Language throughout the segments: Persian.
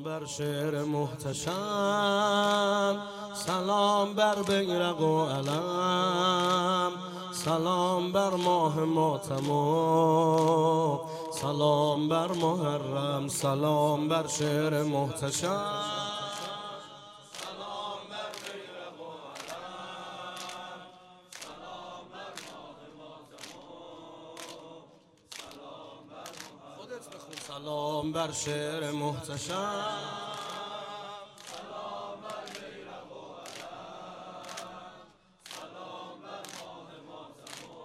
سلام بر شعر محتشم، سلام بر بیرق و علم، سلام بر ماه ماتم و سلام بر محرم، سلام بر شعر محتشم. سلام بر شعر محتشم، سلام بر بیرق و علم، سلام بر ماه ماتم و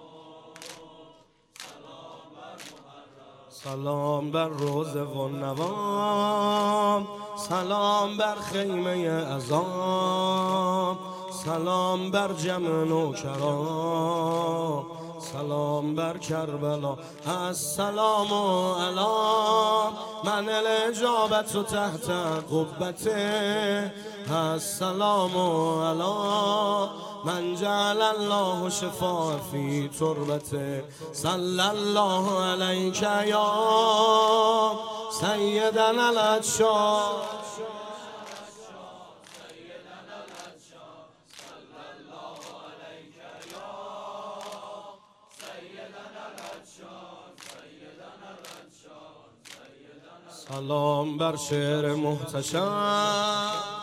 سلام بر محرم، سلام بر روز و نوام، سلام بر خیمه عذاب، سلام بر جمع نوکران، سلام بر کربلا، السلام علی من الاجابت تحت قبته، السلام علی من جعل الله شفاء فی تربته، صلی الله علیک یا سیدنا العطشان. سلام بر شعر محتشم.